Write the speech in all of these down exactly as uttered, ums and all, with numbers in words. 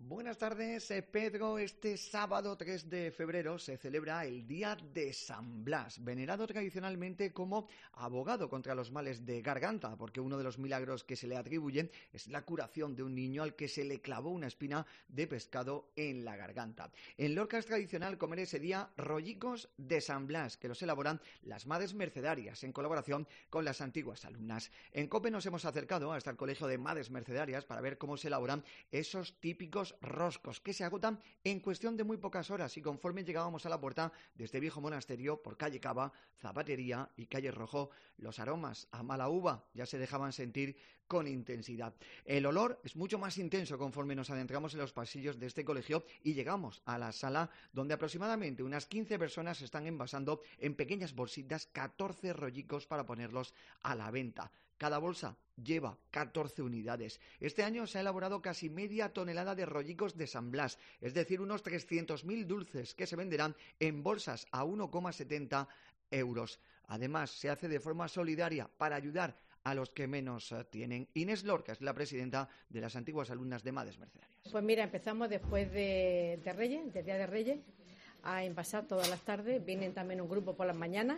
Buenas tardes, eh, Pedro. Este sábado tres de febrero se celebra el Día de San Blas, venerado tradicionalmente como abogado contra los males de garganta, porque uno de los milagros que se le atribuyen es la curación de un niño al que se le clavó una espina de pescado en la garganta. En Lorca es tradicional comer ese día rollicos de San Blas, que los elaboran las Madres Mercedarias en colaboración con las antiguas alumnas. En COPE nos hemos acercado hasta el Colegio de Madres Mercedarias para ver cómo se elaboran esos típicos roscos que se agotan en cuestión de muy pocas horas, y conforme llegábamos a la puerta de este viejo monasterio por calle Cava, Zapatería y calle Rojo, los aromas a mala uva ya se dejaban sentir con intensidad. El olor es mucho más intenso conforme nos adentramos en los pasillos de este colegio y llegamos a la sala donde aproximadamente unas quince personas están envasando en pequeñas bolsitas catorce rollicos para ponerlos a la venta. Cada bolsa lleva catorce unidades. Este año se ha elaborado casi media tonelada de rollicos de San Blas, es decir, unos trescientos mil dulces que se venderán en bolsas a uno coma setenta euros. Además, se hace de forma solidaria para ayudar a los que menos uh, tienen. Inés Lorca es la presidenta de las antiguas alumnas de Madres Mercedarias. Pues mira, empezamos después de, de Reyes, del Día de Reyes, a envasar todas las tardes. Vienen también un grupo por las mañanas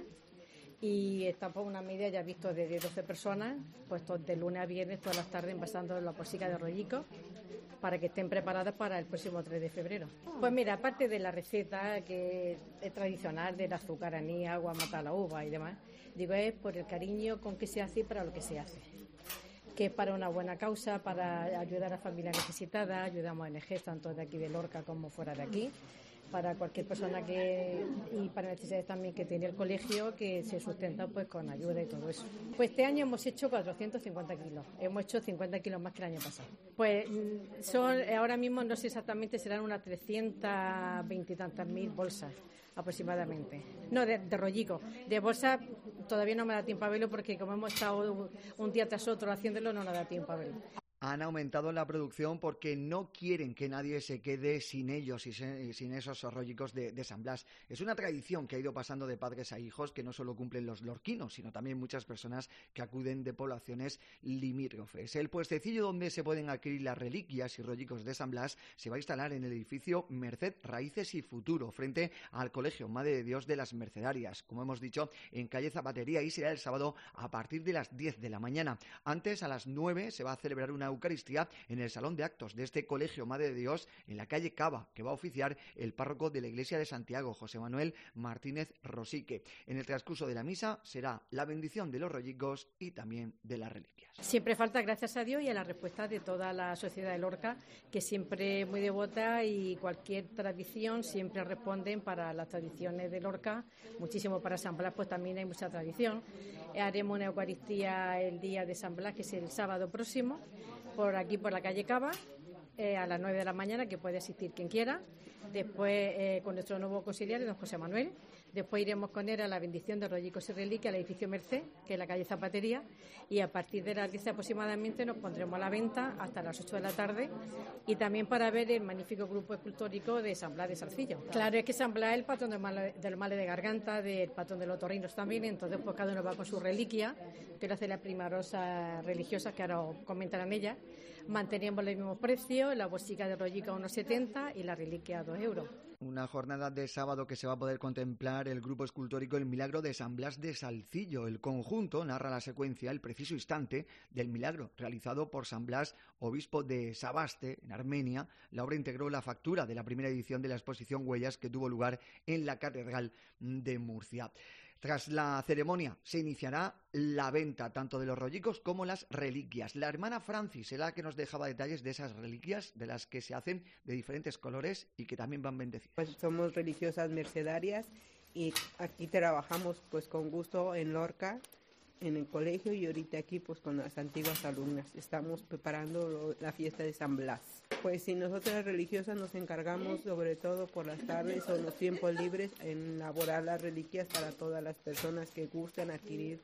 y está por una media, ya visto, de diez a doce personas, pues de lunes a viernes todas las tardes envasando la bolsica de rollicos para que estén preparadas para el próximo tres de febrero. Pues mira, aparte de la receta que es tradicional del azúcar, anís, agua, mata la uva y demás, digo, es por el cariño con que se hace y para lo que se hace, que es para una buena causa, para ayudar a familias necesitadas. Ayudamos a O N Ges tanto de aquí de Lorca como fuera de aquí, para cualquier persona que, y para necesidades también que tiene el colegio, que se sustenta pues con ayuda y todo eso. Pues este año hemos hecho cuatrocientos cincuenta kilos, hemos hecho cincuenta kilos más que el año pasado. Pues son, ahora mismo no sé exactamente, serán unas trescientas veinte y tantas mil bolsas aproximadamente. No, de, de rollico. De bolsa todavía no me da tiempo a verlo porque como hemos estado un día tras otro haciéndolo, no nos da tiempo a verlo. Han aumentado la producción porque no quieren que nadie se quede sin ellos y se, sin esos rollicos de, de San Blas. Es una tradición que ha ido pasando de padres a hijos, que no solo cumplen los lorquinos, sino también muchas personas que acuden de poblaciones limítrofes. El puestecillo donde se pueden adquirir las reliquias y rollicos de San Blas se va a instalar en el edificio Merced, Raíces y Futuro, frente al Colegio Madre de Dios de las Mercedarias, como hemos dicho, en calle Zapatería, y será el sábado a partir de las diez de la mañana. Antes, a las nueve, se va a celebrar una Eucaristía en el Salón de Actos de este Colegio Madre de Dios en la calle Cava, que va a oficiar el párroco de la Iglesia de Santiago, José Manuel Martínez Rosique. En el transcurso de la misa será la bendición de los rollicos y también de las reliquias. Siempre falta, gracias a Dios, y a la respuesta de toda la sociedad de Lorca, que siempre es muy devota, y cualquier tradición siempre responden para las tradiciones de Lorca. Muchísimo para San Blas, pues también hay mucha tradición. Haremos una Eucaristía el día de San Blas, que es el sábado próximo, por aquí, por la calle Cava, eh, a las nueve de la mañana, que puede asistir quien quiera. Después, eh, con nuestro nuevo auxiliar, don José Manuel. Después iremos con él a la bendición de rollicos y reliquias al edificio Merced, que es la calle Zapatería, y a partir de las diez aproximadamente nos pondremos a la venta hasta las ocho de la tarde, y también para ver el magnífico grupo escultórico de San Blas de Salcillo. Claro, es que San Blas es el patrón de los males de garganta, del patrón de los torrinos también, entonces pues cada uno va con su reliquia, que lo hace la prima rosa religiosa, que ahora os comentarán ellas. Mantenemos los mismos precios, la bolsica de rollica a uno setenta y la reliquia a dos euros. Una jornada de sábado que se va a poder contemplar el grupo escultórico El Milagro de San Blas de Salcillo. El conjunto narra la secuencia, el preciso instante del milagro realizado por San Blas, obispo de Sabaste, en Armenia. La obra integró la factura de la primera edición de la exposición Huellas, que tuvo lugar en la Catedral de Murcia. Tras la ceremonia se iniciará la venta tanto de los rollicos como las reliquias. La hermana Francis es la que nos dejaba detalles de esas reliquias, de las que se hacen de diferentes colores y que también van bendecidas. Pues somos religiosas mercedarias y aquí trabajamos pues con gusto en Lorca, en el colegio, y ahorita aquí pues con las antiguas alumnas. Estamos preparando la fiesta de San Blas. Pues si nosotras religiosas nos encargamos sobre todo por las tardes o los tiempos libres en elaborar las reliquias para todas las personas que gustan adquirir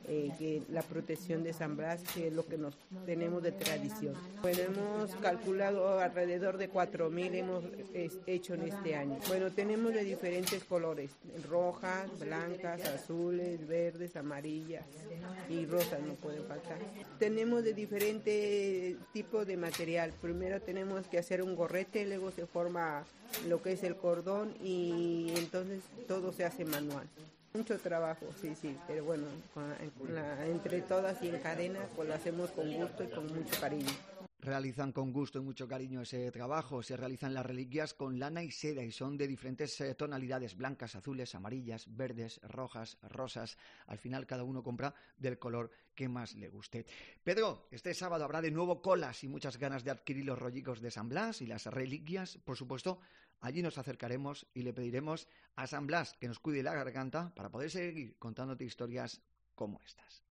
eh, que la protección de San Blas, que es lo que nos tenemos de tradición. Bueno, hemos calculado alrededor de cuatro mil hemos es, hecho en este año. Bueno, tenemos de diferentes colores, rojas, blancas, azules, verdes, amarillas y rosas no pueden faltar. Tenemos de diferentes tipos de material. Primero tenemos que hacer un gorrete, luego se forma lo que es el cordón y entonces todo se hace manual. Mucho trabajo, sí, sí, pero bueno, con la, entre todas y en cadena, pues lo hacemos con gusto y con mucho cariño. Realizan con gusto y mucho cariño ese trabajo. Se realizan las reliquias con lana y seda y son de diferentes eh, tonalidades, blancas, azules, amarillas, verdes, rojas, rosas. Al final cada uno compra del color que más le guste. Pedro, este sábado habrá de nuevo colas y muchas ganas de adquirir los rollicos de San Blas y las reliquias. Por supuesto, allí nos acercaremos y le pediremos a San Blas que nos cuide la garganta para poder seguir contándote historias como estas.